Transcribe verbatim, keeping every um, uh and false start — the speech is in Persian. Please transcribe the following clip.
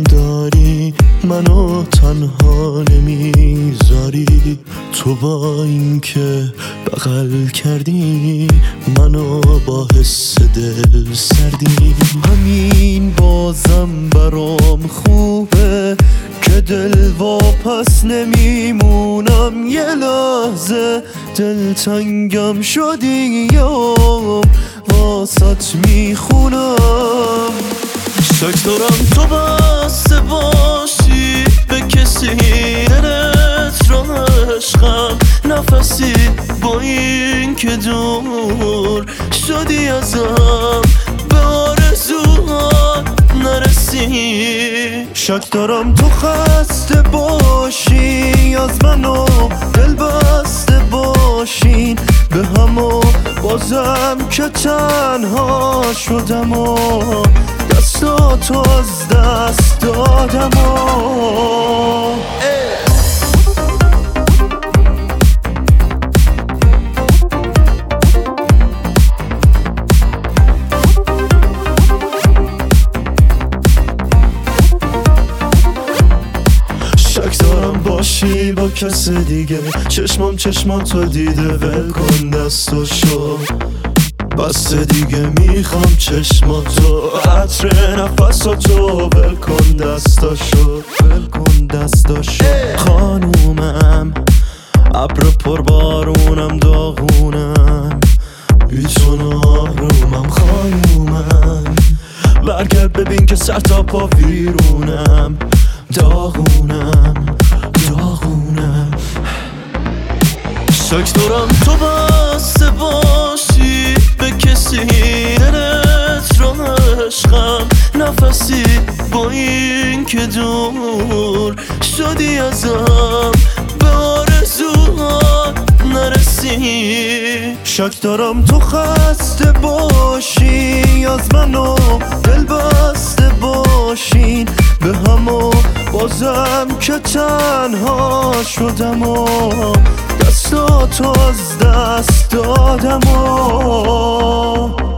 داری، منو تنها نمیذاری. تو با این که بغل کردی منو با حس دل سردی. همین بازم برام خوبه که دل واپس نمیمونم. یه لحظه دلتنگم شدی یا واسط میخونم. شک دارم تو بسته باشی به کسی دلت رو عشقم. نفسی با این که دور شدی ازم به آرزوات نرسی. شک دارم تو خسته باشی از منو دل بسته باشین به همو بازم که تنها شدم و دستاتو از دست دادم و شک دارم باشی با کس دیگه. چشمام چشماتو دیده ول کن دستاشو. بس دیگه میخوام چشماتو عطر نفساتو ول کن دستاشو. ول کن دستاشو خانومم ابر پر بارونم داغونم بی تو نارومم. خانومم برگرد ببین که سر تا پا ویرونم داغونم داغونم. شک دارم تو بسته باشی به کسی دلت رو عشقم. نفسی با این که دور شدی ازم به آرزوات نرسی. شک دارم تو خسته باشی از منو دل بسته باشین به همو بازم که تنها شدم و دستاتو از دست دادم و